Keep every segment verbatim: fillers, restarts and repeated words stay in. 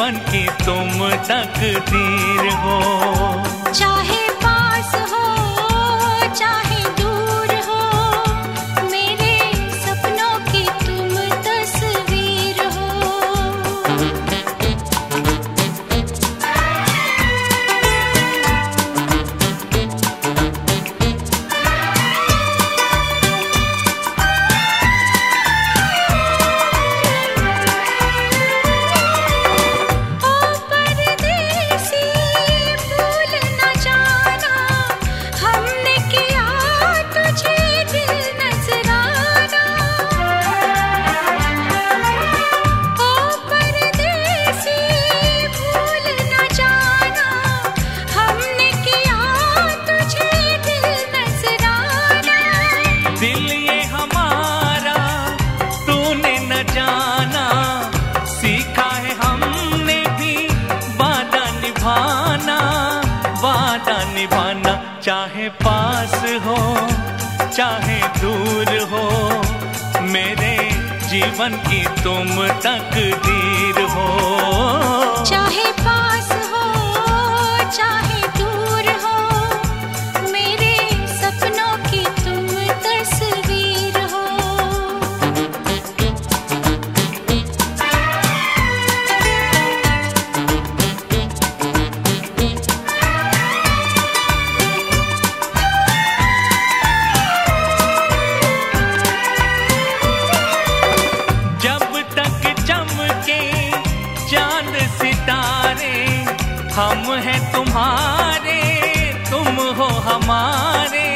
जीवन की तुम तकदीर हो। चाहे पास हो चाहे दूर हो, मेरे सपनों की तुम तस्वीर हो। दिल ये हमारा तूने न जाना, सीखा है हमने भी वादा निभाना, वादा निभाना। चाहे पास हो चाहे दूर हो, मेरे जीवन की तुम तकदीर हो। चाहे पास हो चाहे दूर हो, मेरे सपनों की तुम तस्वीर हो। जब तक चमके चांद सितारे, हम हैं तुम्हारे तुम हो हमारे।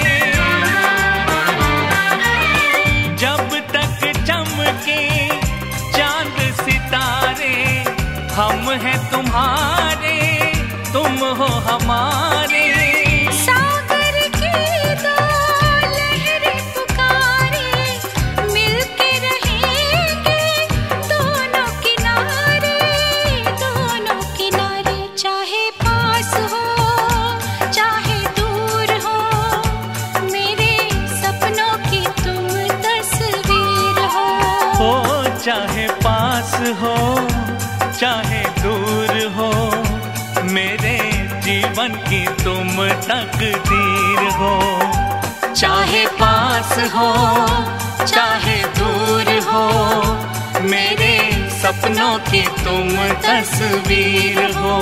जब तक चमके चांद सितारे, हम हैं तुम्हारे तुम हो हमारे। सागर की दो लहरें पुकारे, मिलके रहेंगे दोनों किनारे, दोनों किनारे। चाहे पास हो चाहे दूर हो, मेरे सपनों की तुम तस्वीर हो। हो चाहे पास हो चाहे दूर हो, मेरे जीवन की तुम तकदीर हो। चाहे पास हो चाहे दूर हो, मेरे सपनों की तुम तस्वीर हो।